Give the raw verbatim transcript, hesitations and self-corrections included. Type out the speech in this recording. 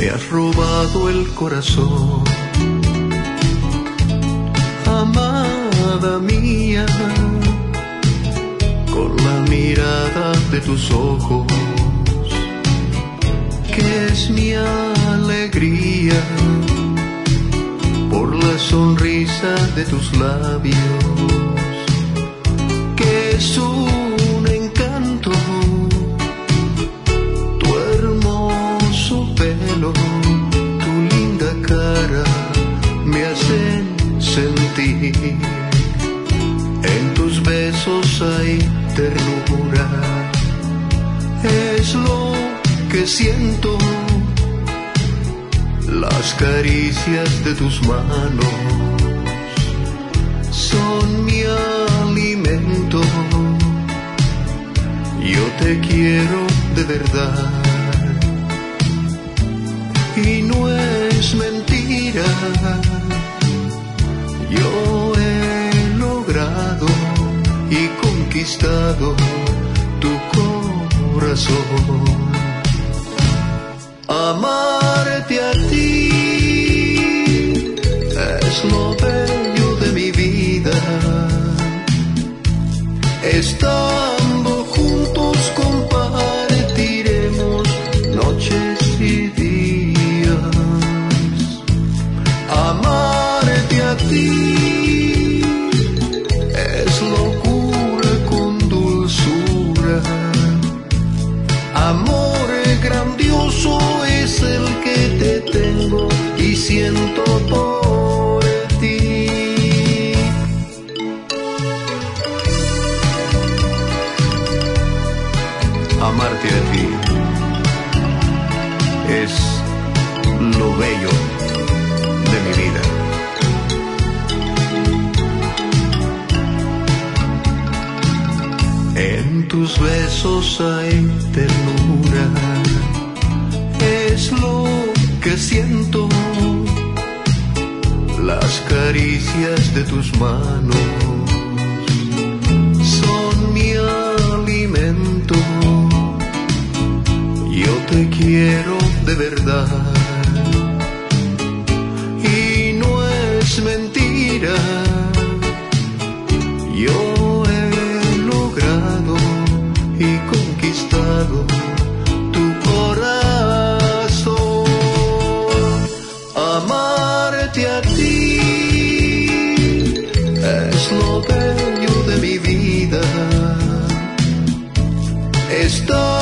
me has robado el corazón. Amada mía, con la mirada de tus ojos, que es mi alegría, por la sonrisa de tus labios, que es un encanto, tu hermoso pelo, tu linda cara, me hacen sentir. En tus besos hay ternura, es lo que siento. Las caricias de tus manos son mi alimento. Yo te quiero de verdad y no es mentira. Yo he logrado y conquistado tu corazón. Amarte a ti es lo bello de mi vida. Estando juntos compartiremos noches y días. Amarte a ti es locura con dulzura. Amor grandioso es el que te tengo y siento por ti. Amarte a ti es lo bello de mi vida. En tus besos hay ternura, es lo que siento. Las caricias de tus manos son mi alimento. Yo te quiero de verdad y no es mentira. Yo he logrado y conquistado tu corazón. Amarte a ti es lo bello de mi vida. Estar